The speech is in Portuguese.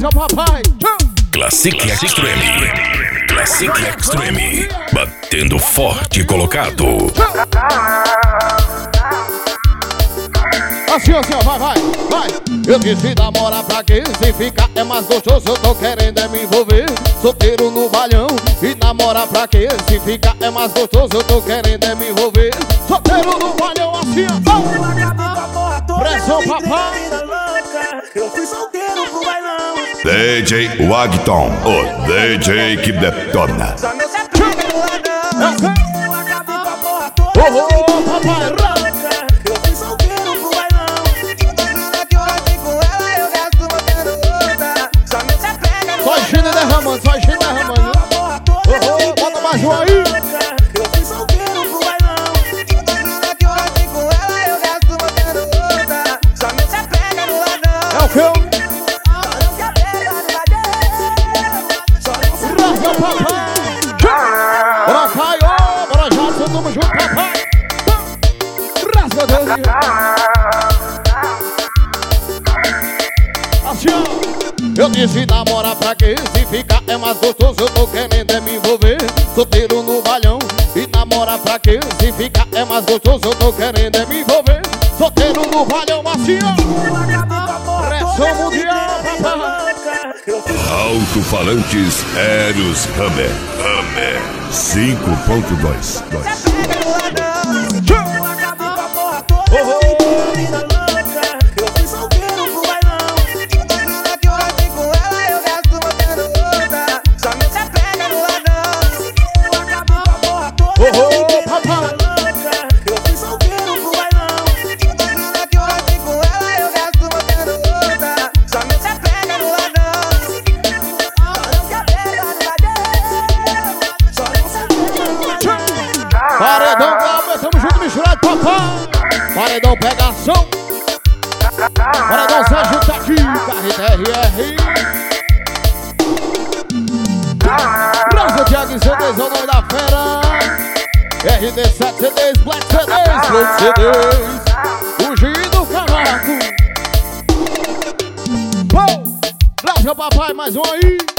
Rasga papai. Classic Extreme. Classic Extreme. Batendo forte e colocado. Assim, assim, ó, vai. Eu disse namorar pra quê? Se ficar é mais gostoso, eu tô querendo é me envolver. Solteiro no balhão. E namorar pra quê? Se ficar é mais gostoso, eu tô querendo é me envolver. Solteiro no balhão, assim, ó. Pressão, papai. Eu fui solteiro pro bailão. DJ Wagton, o DJ que detona. Só meu sapato no ladrão. Eu acabei com a porra toda. Papai. Eu fui solteiro pro bailão. Na que eu nasci com ela, eu gasto mantendo outra. Só meu sapato. Só enchendo e derramando, só enchendo e derramando. Bota mais um aí. Eu fui solteiro pro bailão. Na que eu nasci com ela, eu gasto mantendo outra. Só meu sapato no ladrão. É o que eu? Bora, Caio, bora, Jadson, tamo junto, papai. Rasga, Deus. Assim, ó. Eu disse namorar pra quê? Se ficar é mais gostoso, eu tô querendo é me envolver. Solteiro no balhão. E namorar pra quê? Se ficar é mais gostoso, eu tô querendo é me envolver. Solteiro no balhão, assim, ó. Pressão mundial, papai. Alto-falantes Eros Hammer. 5.2. Eu fui solteiro pro bailão. Na que eu nasci com ela, eu gasto mantendo outra. Só meu se pega no ladrão. Eu acabei com a porra toda. Eu fui solteiro pro bailão. Na que eu nasci com ela, eu gasto mantendo outra. Só meu se pega no ladrão. Paredão, Glauber, tamo junto, misturado, papai. Paredão, pegação. Paredão, Sérgio tá aqui, carreta RR. Brasil, Thiago e CDs é o nome da fera. RD7 CDs, Black CDs, Float CDs. Fugindo Cavaco. Bom, Brasil, papai, mais um aí.